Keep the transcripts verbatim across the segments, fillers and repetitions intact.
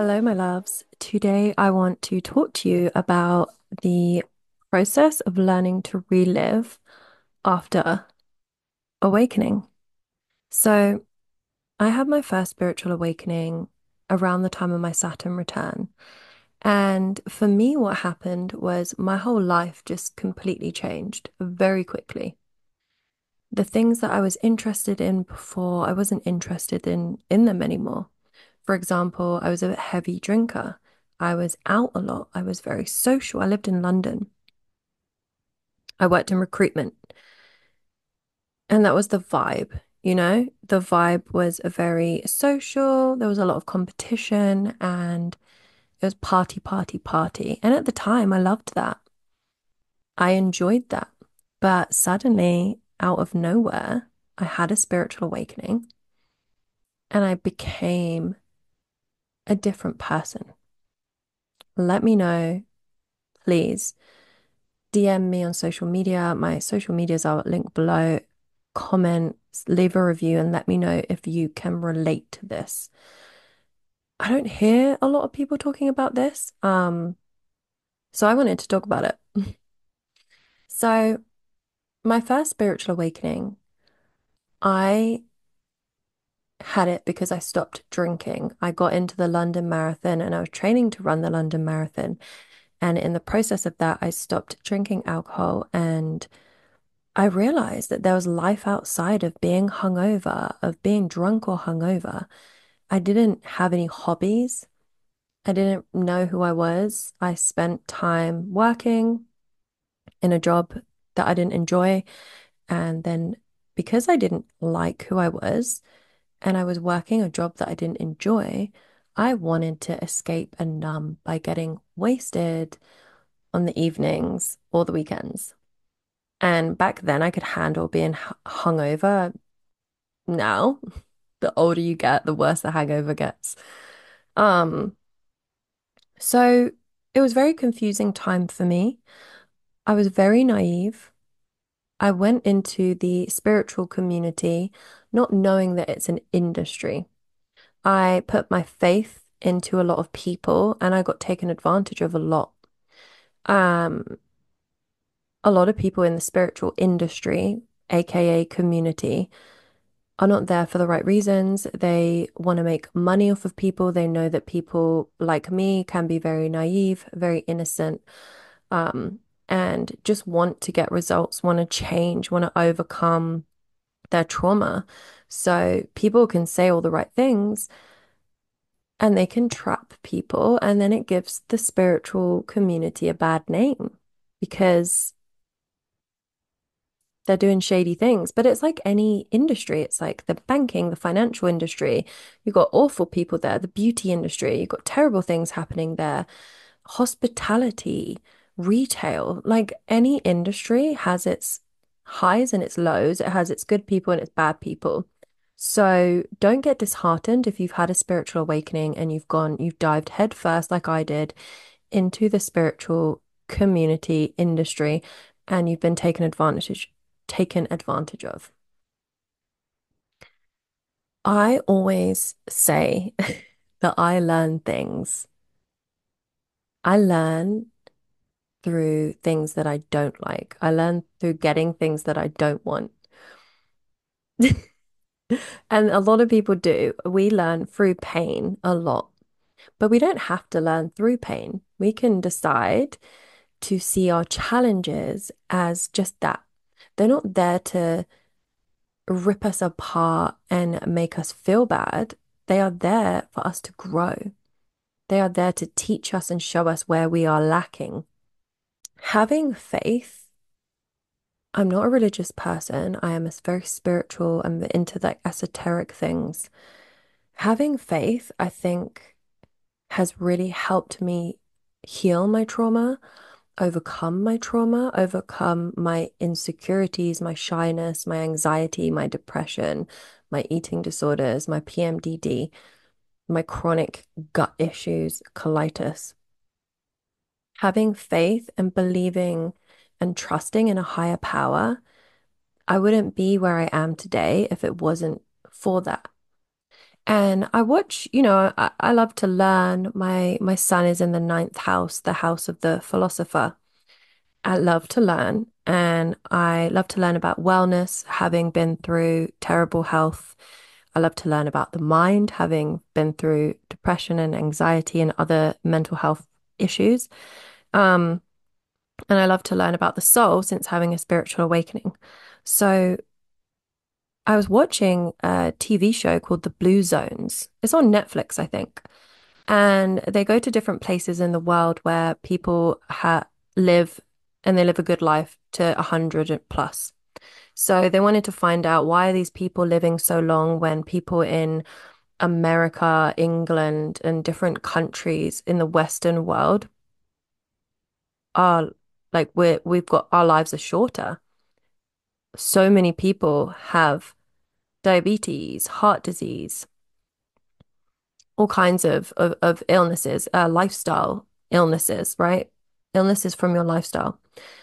Hello, my loves. Today, I want to talk to you about the process of learning to relive after awakening. So, I had my first spiritual awakening around the time of my Saturn return. And for me, what happened was my whole life just completely changed very quickly. The things that I was interested in before, I wasn't interested in in them anymore. For example, I was a heavy drinker. I was out a lot. I was very social. I lived in London. I worked in recruitment, and that was the vibe, you know? The vibe was a very social, there was a lot of competition, and it was party, party, party. And at the time, I loved that. I enjoyed that. But suddenly, out of nowhere, I had a spiritual awakening and I became a different person. Let me know, please. D M me on social media. My social medias are linked below. Comment, leave a review, and let me know if you can relate to this. I don't hear a lot of people talking about this. Um, so I wanted to talk about it. So, my first spiritual awakening, I had it because I stopped drinking. I got into the London Marathon and I was training to run the London Marathon. And in the process of that, I stopped drinking alcohol and I realized that there was life outside of being hungover, of being drunk or hungover. I didn't have any hobbies. I didn't know who I was. I spent time working in a job that I didn't enjoy. And then because I didn't like who I was and I was working a job that I didn't enjoy, I wanted to escape and numb by getting wasted on the evenings or the weekends. And back then, I could handle being hu- hungover. Now, the older you get, the worse the hangover gets. Um, so it was very confusing time for me. I was very naive. I went into the spiritual community not knowing that it's an industry. I put my faith into a lot of people and I got taken advantage of a lot. Um, a lot of people in the spiritual industry, aka community, are not there for the right reasons. They want to make money off of people. They know that people like me can be very naive, very innocent, um, and just want to get results, want to change, want to overcome their trauma. So people can say all the right things and they can trap people, and then it gives the spiritual community a bad name because they're doing shady things. But it's like any industry. It's like the banking, the financial industry. You've got awful people there, the beauty industry. You've got terrible things happening there. Hospitality, retail, like any industry has its highs and its lows. It has its good people and its bad people. So don't get disheartened if you've had a spiritual awakening and you've gone, you've dived headfirst, like I did, into the spiritual community industry and you've been taken advantage taken advantage of. I always say that I learn things. I learn through things that I don't like. I learn through getting things that I don't want. And a lot of people do. We learn through pain a lot, but we don't have to learn through pain. We can decide to see our challenges as just that. They're not there to rip us apart and make us feel bad. They are there for us to grow. They are there to teach us and show us where we are lacking. Having faith, I'm not a religious person. I am a very spiritual. I'm into like esoteric things. Having faith, I think, has really helped me heal my trauma, overcome my trauma, overcome my insecurities, my shyness, my anxiety, my depression, my eating disorders, my P M D D, my chronic gut issues, colitis. Having faith and believing and trusting in a higher power, I wouldn't be where I am today if it wasn't for that. And I watch, you know, I, I love to learn. My my son is in the ninth house, the house of the philosopher. I love to learn, and I love to learn about wellness, having been through terrible health. I love to learn about the mind, having been through depression and anxiety and other mental health issues. Um, and I love to learn about the soul since having a spiritual awakening. So I was watching a T V show called The Blue Zones. It's on Netflix, I think. And they go to different places in the world where people ha live and they live a good life to a hundred plus. So they wanted to find out, why are these people living so long when people in America, England, and different countries in the Western world are like we're we've got our lives are shorter. So many people have diabetes, heart disease, all kinds of of, of illnesses, uh, lifestyle illnesses, right? Illnesses from your lifestyle.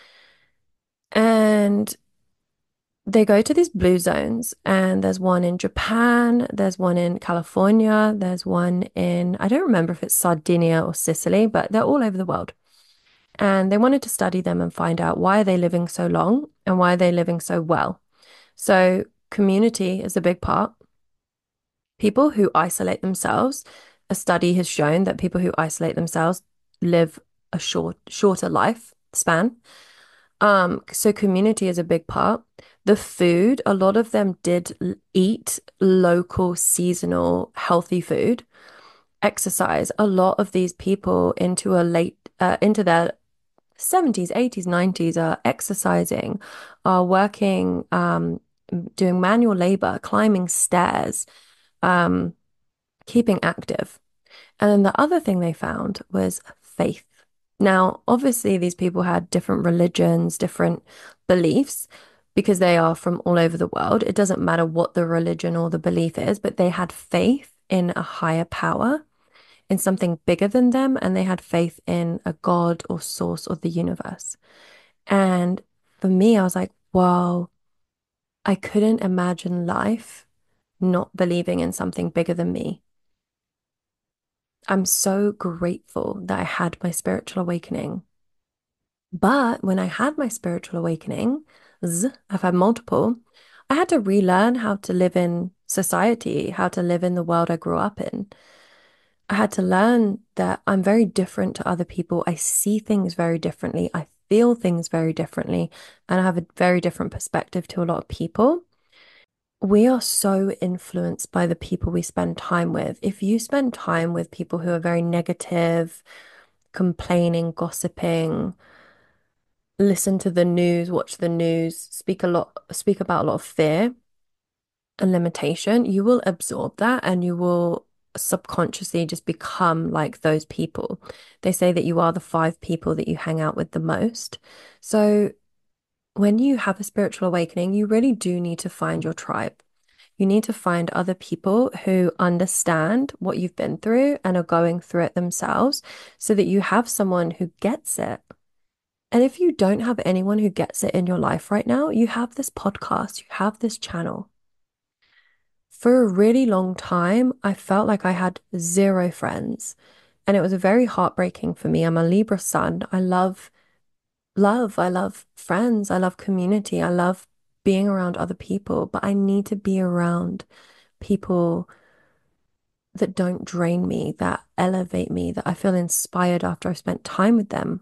And they go to these blue zones, and there's one in Japan, there's one in California, there's one in, I don't remember if it's Sardinia or Sicily, but they're all over the world. And they wanted to study them and find out, why are they living so long and why are they living so well? So, community is a big part. People who isolate themselves, a study has shown that people who isolate themselves live a short, shorter life span. Um, so community is a big part. The food, a lot of them did l- eat local, seasonal, healthy food. Exercise, a lot of these people into a late, uh, into their seventies, eighties, nineties are exercising, are working, um, doing manual labor, climbing stairs, um, keeping active. And then the other thing they found was faith. Now, obviously, these people had different religions, different beliefs, because they are from all over the world. It doesn't matter what the religion or the belief is, but they had faith in a higher power, in something bigger than them, and they had faith in a God or source of the universe. And for me, I was like, wow, I couldn't imagine life not believing in something bigger than me. I'm so grateful that I had my spiritual awakening. But when I had my spiritual awakening, I've had multiple, I had to relearn how to live in society, how to live in the world I grew up in. I had to learn that I'm very different to other people. I see things very differently. I feel things very differently. And I have a very different perspective to a lot of people. We are so influenced by the people we spend time with. If you spend time with people who are very negative, complaining, gossiping, listen to the news, watch the news, speak a lot, speak about a lot of fear and limitation, you will absorb that and you will subconsciously just become like those people. They say that you are the five people that you hang out with the most. So when you have a spiritual awakening, you really do need to find your tribe. You need to find other people who understand what you've been through and are going through it themselves so that you have someone who gets it. And if you don't have anyone who gets it in your life right now, you have this podcast, you have this channel. For a really long time, I felt like I had zero friends. And it was very heartbreaking for me. I'm a Libra sun. I love love. I love friends. I love community. I love being around other people, but I need to be around people that don't drain me, that elevate me, that I feel inspired after I've spent time with them.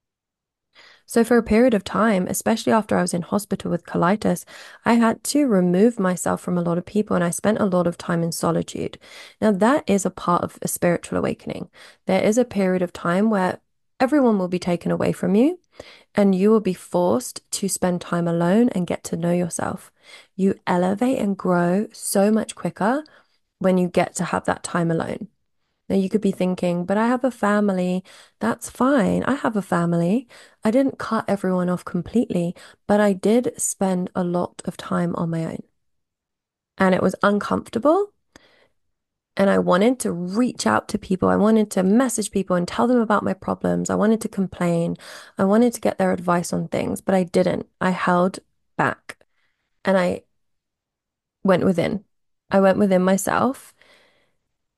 So, for a period of time, especially after I was in hospital with colitis, I had to remove myself from a lot of people and I spent a lot of time in solitude. Now, that is a part of a spiritual awakening. There is a period of time where everyone will be taken away from you and you will be forced to spend time alone and get to know yourself. You elevate and grow so much quicker when you get to have that time alone. Now, you could be thinking, but I have a family. That's fine. I have a family. I didn't cut everyone off completely, but I did spend a lot of time on my own. And it was uncomfortable. And I wanted to reach out to people. I wanted to message people and tell them about my problems. I wanted to complain. I wanted to get their advice on things, but I didn't. I held back and I went within. I went within myself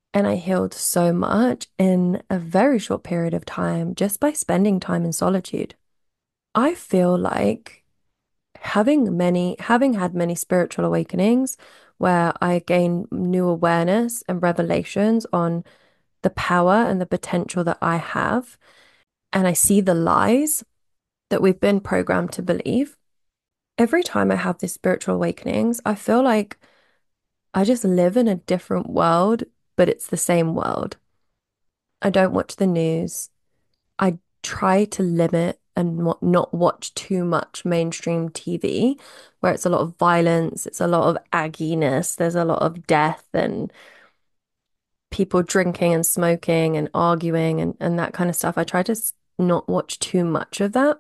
And I healed so much in a very short period of time just by spending time in solitude. I feel like having many, having had many spiritual awakenings where I gain new awareness and revelations on the power and the potential that I have, and I see the lies that we've been programmed to believe. Every time I have these spiritual awakenings, I feel like I just live in a different world, but it's the same world. I don't watch the news. I try to limit and not not watch too much mainstream T V, where it's a lot of violence, it's a lot of agginess, there's a lot of death and people drinking and smoking and arguing and, and that kind of stuff. I try to s- not watch too much of that.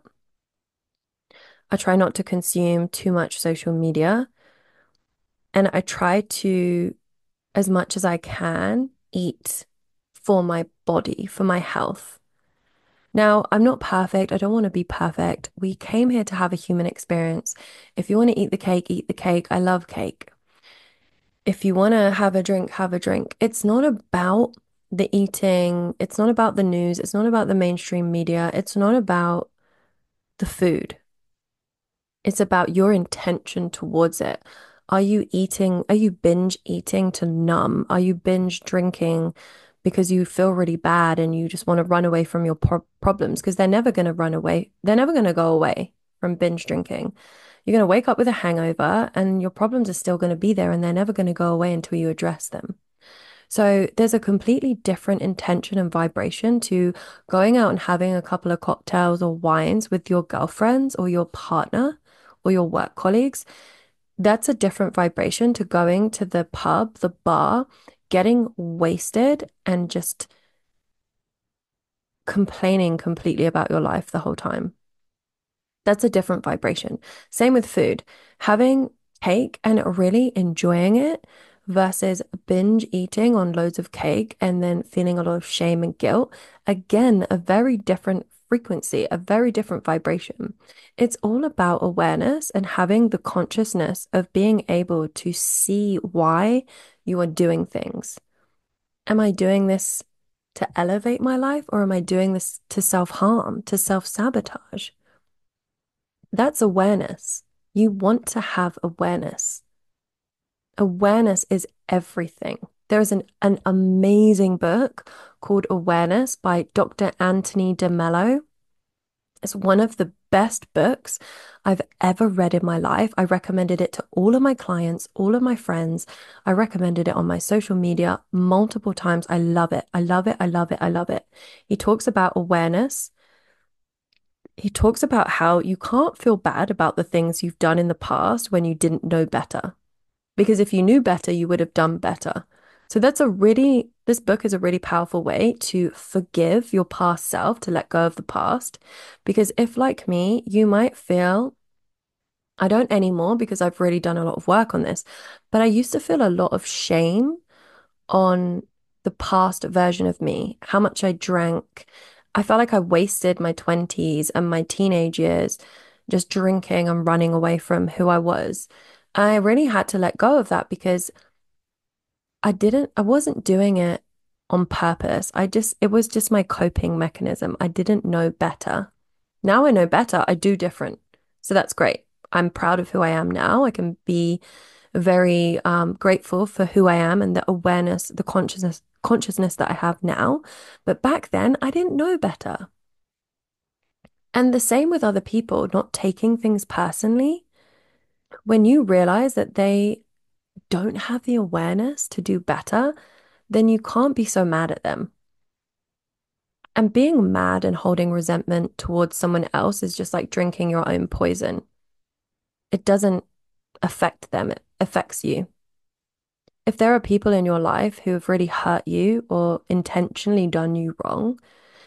I try not to consume too much social media. And I try to, as much as I can, eat for my body, for my health. Now, I'm not perfect. I don't want to be perfect. We came here to have a human experience. If you want to eat the cake, eat the cake. I love cake. If you want to have a drink, have a drink. It's not about the eating. It's not about the news. It's not about the mainstream media. It's not about the food. It's about your intention towards it. Are you eating? Are you binge eating to numb? Are you binge drinking because you feel really bad and you just want to run away from your pro problems? Because they're never going to run away. They're never going to go away from binge drinking. You're going to wake up with a hangover and your problems are still going to be there and they're never going to go away until you address them. So there's a completely different intention and vibration to going out and having a couple of cocktails or wines with your girlfriends or your partner or your work colleagues. That's a different vibration to going to the pub, the bar, getting wasted and just complaining completely about your life the whole time. That's a different vibration. Same with food. Having cake and really enjoying it versus binge eating on loads of cake and then feeling a lot of shame and guilt. Again, a very different frequency, a very different vibration. It's all about awareness and having the consciousness of being able to see why you are doing things. Am I doing this to elevate my life or am I doing this to self-harm, to self-sabotage? That's awareness. You want to have awareness. Awareness is everything. There is an, an amazing book called Awareness by Doctor Anthony DeMello. It's one of the best books I've ever read in my life. I recommended it to all of my clients, all of my friends. I recommended it on my social media multiple times. I love it. I love it. I love it. I love it. He talks about awareness. He talks about how you can't feel bad about the things you've done in the past when you didn't know better. Because if you knew better, you would have done better. So that's a really, this book is a really powerful way to forgive your past self, to let go of the past. Because if, like me, you might feel, I don't anymore because I've really done a lot of work on this, but I used to feel a lot of shame on the past version of me, how much I drank. I felt like I wasted my twenties and my teenage years just drinking and running away from who I was. I really had to let go of that because I didn't, I wasn't doing it on purpose. I just, it was just my coping mechanism. I didn't know better. Now I know better. I do different. So that's great. I'm proud of who I am now. I can be very um, grateful for who I am and the awareness, the consciousness, consciousness that I have now. But back then, I didn't know better. And the same with other people, not taking things personally. When you realize that they don't have the awareness to do better, then you can't be so mad at them. And being mad and holding resentment towards someone else is just like drinking your own poison. It doesn't affect them, it affects you. If there are people in your life who have really hurt you or intentionally done you wrong,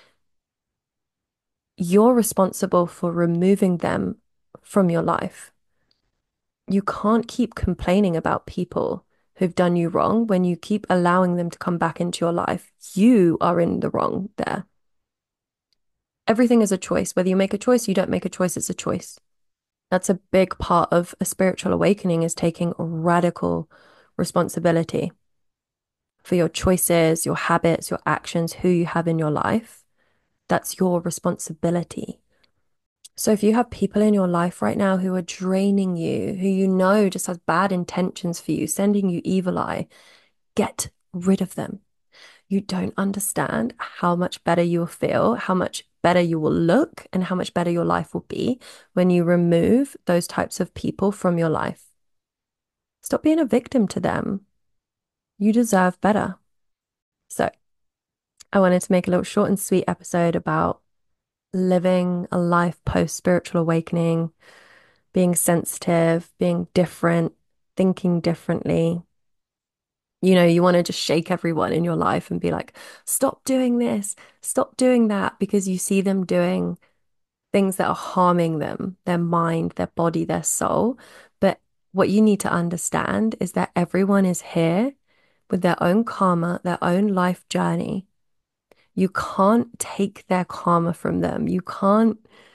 you're responsible for removing them from your life. You can't keep complaining about people who've done you wrong when you keep allowing them to come back into your life. You are in the wrong there. Everything is a choice. Whether you make a choice, you don't make a choice, it's a choice. That's a big part of a spiritual awakening is taking radical responsibility. for your choices, your habits, your actions, who you have in your life. That's your responsibility. So if you have people in your life right now who are draining you, who you know just has bad intentions for you, sending you evil eye, get rid of them. You don't understand how much better you'll feel, how much better you will look, and how much better your life will be when you remove those types of people from your life. Stop being a victim to them. You deserve better. So, I wanted to make a little short and sweet episode about living a life post spiritual awakening, being sensitive, being different, thinking differently. You know, you want to just shake everyone in your life and be like, stop doing this, stop doing that, because you see them doing things that are harming them, their mind, their body, their soul. But what you need to understand is that everyone is here with their own karma, their own life journey. You can't take their karma from them. You can't,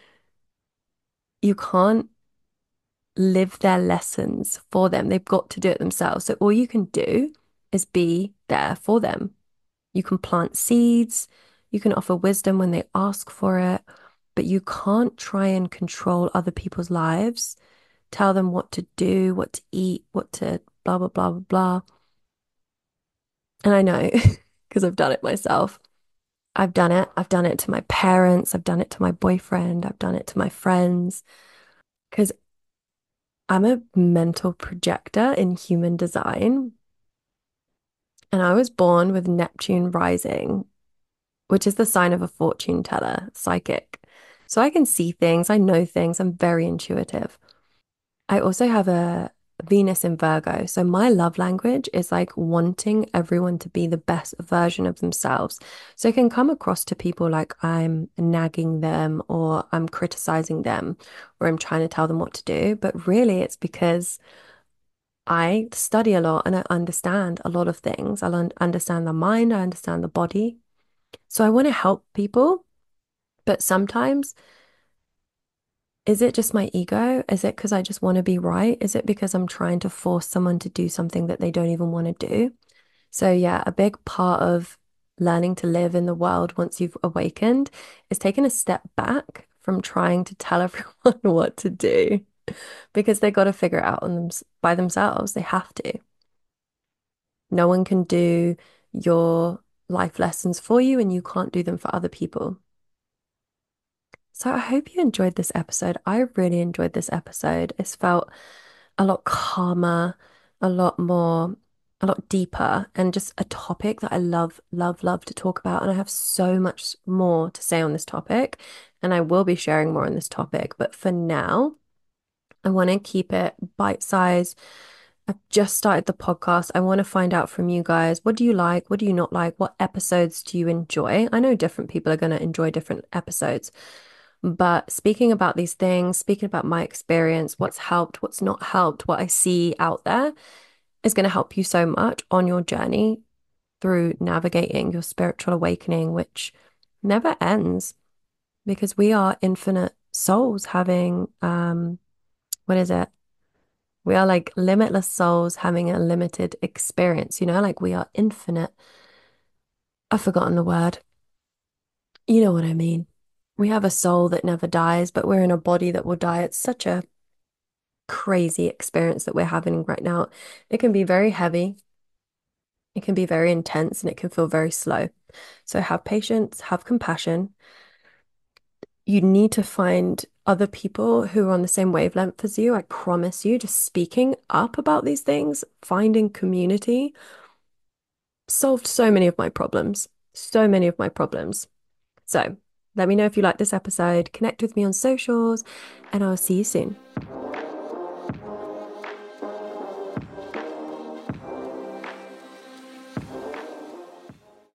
you can't live their lessons for them. They've got to do it themselves. So all you can do is be there for them. You can plant seeds, you can offer wisdom when they ask for it, but you can't try and control other people's lives, tell them what to do, what to eat, what to blah, blah, blah, blah, blah. And I know because I've done it myself. I've done it. I've done it to my parents. I've done it to my boyfriend. I've done it to my friends because I'm a mental projector in human design. And I was born with Neptune rising, which is the sign of a fortune teller, psychic. So I can see things, I know things, I'm very intuitive. I also have a Venus in Virgo. So my love language is like wanting everyone to be the best version of themselves. So it can come across to people like I'm nagging them or I'm criticizing them or I'm trying to tell them what to do. But really, it's because I study a lot and I understand a lot of things. I un- understand the mind, I understand the body. So I want to help people. But sometimes, is it just my ego? Is it because I just want to be right? Is it because I'm trying to force someone to do something that they don't even want to do? So, yeah, a big part of learning to live in the world once you've awakened is taking a step back from trying to tell everyone what to do because they got to figure it out on them by themselves. They have to. No one can do your life lessons for you, and you can't do them for other people. So I hope you enjoyed this episode. I really enjoyed this episode. It's felt a lot calmer, a lot more, a lot deeper, and just a topic that I love, love, love to talk about. And I have so much more to say on this topic, and I will be sharing more on this topic. But for now, I want to keep it bite-sized. I've just started the podcast. I want to find out from you guys, what do you like? What do you not like? What episodes do you enjoy? I know different people are going to enjoy different episodes. But speaking about these things, speaking about my experience, what's helped, what's not helped, what I see out there is going to help you so much on your journey through navigating your spiritual awakening, which never ends because we are infinite souls having, um, what is it? We are like limitless souls having a limited experience, you know, like we are infinite. I've forgotten the word. You know what I mean? We have a soul that never dies, but we're in a body that will die. It's such a crazy experience that we're having right now. It can be very heavy, it can be very intense, and it can feel very slow. So have patience, have compassion. You need to find other people who are on the same wavelength as you. I promise you, just speaking up about these things, finding community solved so many of my problems. So many of my problems. So let me know if you like this episode, connect with me on socials, and I'll see you soon.